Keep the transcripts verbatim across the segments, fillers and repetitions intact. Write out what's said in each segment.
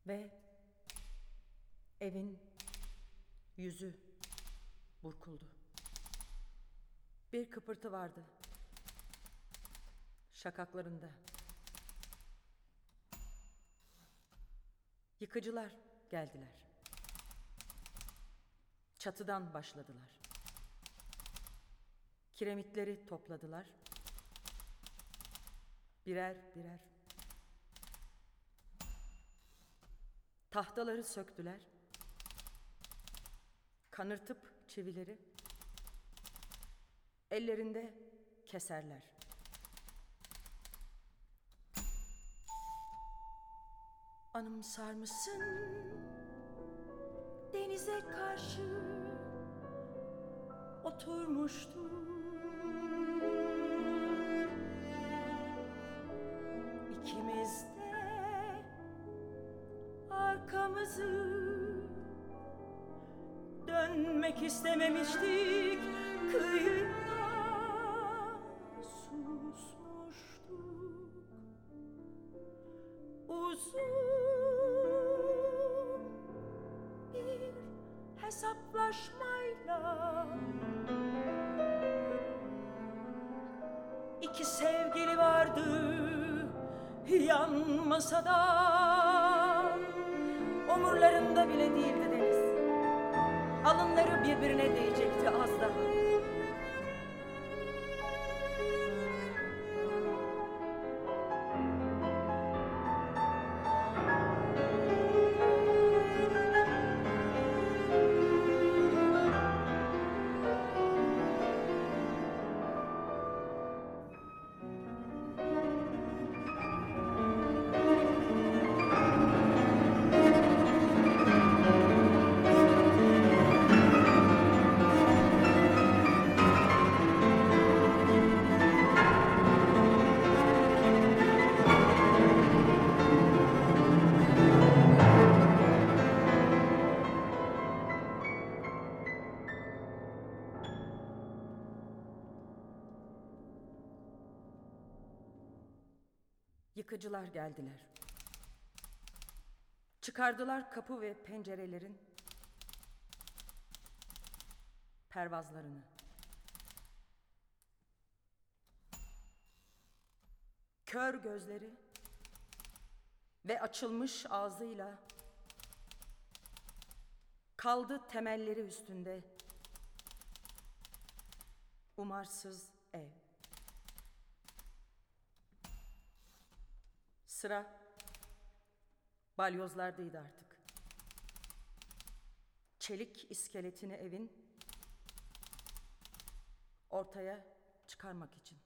Ve evin yüzü burkuldu. Bir kıpırtı vardı şakaklarında. Yıkıcılar geldiler. Çatıdan başladılar. Kiremitleri topladılar. Birer birer. Tahtaları söktüler. Kanırtıp çivileri ellerinde keserler. Anımsar mısın denize karşı oturmuştum. İkimiz de arkamızı dönmek istememiştik. Kıyıda susmuştuk. Uzun bir hesaplaşmayla iki sevgili vardı yan masada. Omurlarında bile değildi deniz. Alınları birbirine değecekti az daha. Yıkıcılar geldiler. Çıkardılar kapı ve pencerelerin pervazlarını. Kör gözleri ve açılmış ağzıyla kaldı temelleri üstünde umarsız ev. Sıra balyozlardaydı artık. Çelik iskeletini evin ortaya çıkarmak için.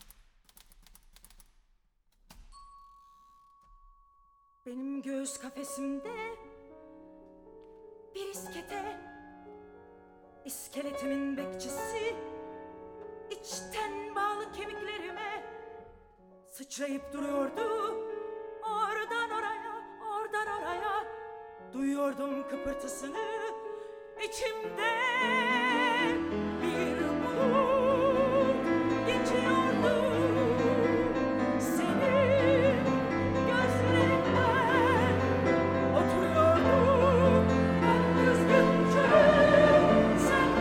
Benim göğüs kafesimde bir iskete, iskeletimin bekçisi içten bağlı kemiklerime sıçrayıp duruyordu. Oradan oraya, oradan oraya duyuyordum kıpırtısını. İçimde bir bulut geçiyordu. Senin gözlerinden oturuyordum. Ben kızgınca, sen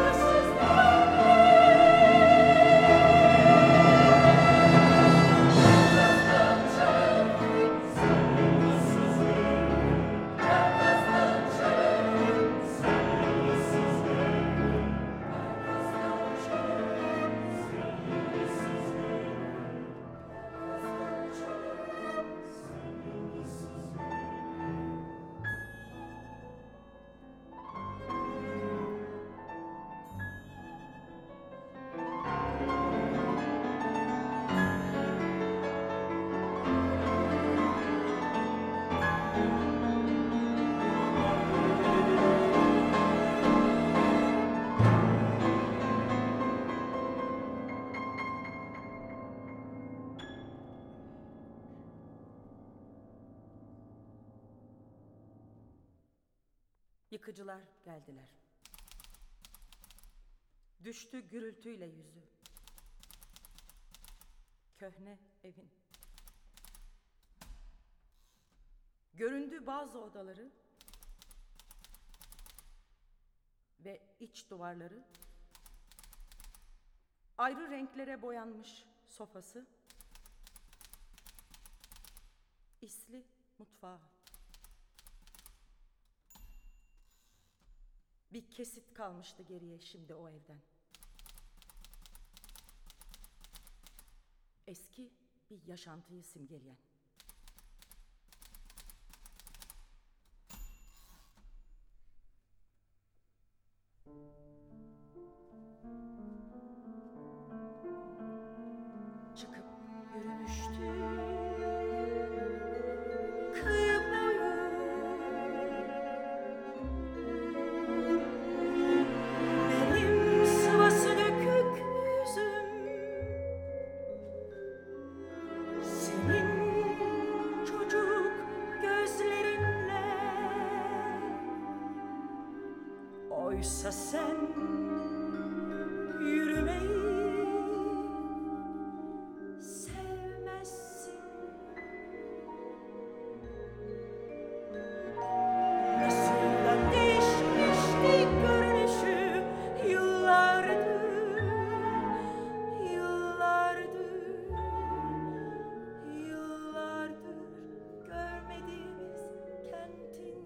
Yıkıcılar geldiler. Düştü gürültüyle yüzü. Köhne evin. Göründü bazı odaları ve iç duvarları, ayrı renklere boyanmış sofası, isli mutfağı. Bir kesit kalmıştı geriye şimdi o evden. Eski bir yaşantıyı simgeleyen. Çıkıp yürümüştü kıyı boyu, benim sıvası dökük yüzüm, senin çocuk gözlerinle. Oysa sen yürümeyi sevmezsin. Nasıl da değişmişti görünüşü yıllardır, yıllardır, yıllardır görmediğimiz kentin.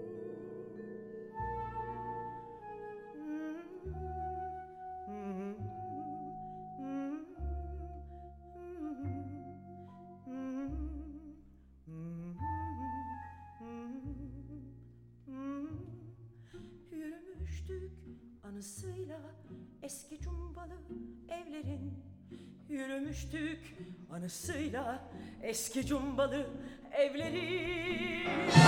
Yürümüştük anısıyla eski cumbalı evlerin. Yürümüştük anısıyla eski cumbalı evlerin.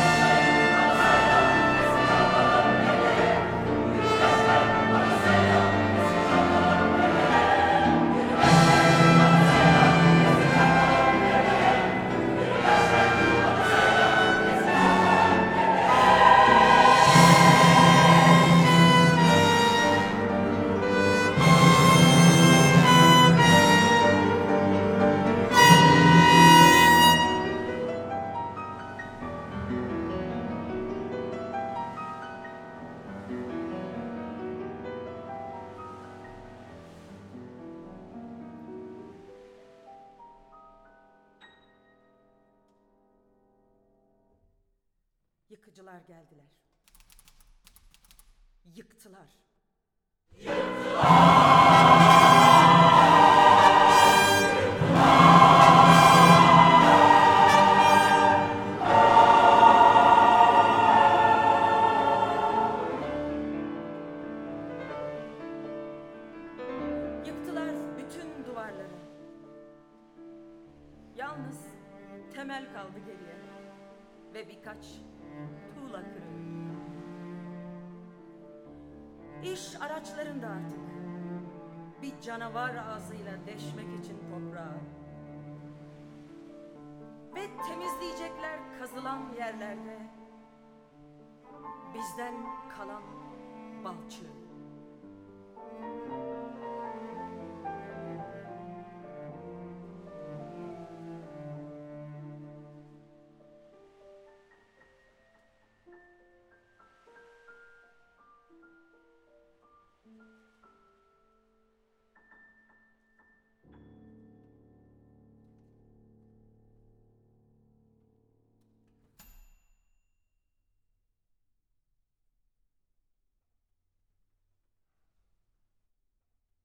Yıkıcılar geldiler. Yıktılar. Yıktılar bütün duvarları. Yalnız temel kaldı geriye ve birkaç tuğla kırığı. İş araçlarında artık bir canavar ağzıyla deşmek için toprağı ve temizleyecekler kazılan yerlerde bizden kalan balçığı.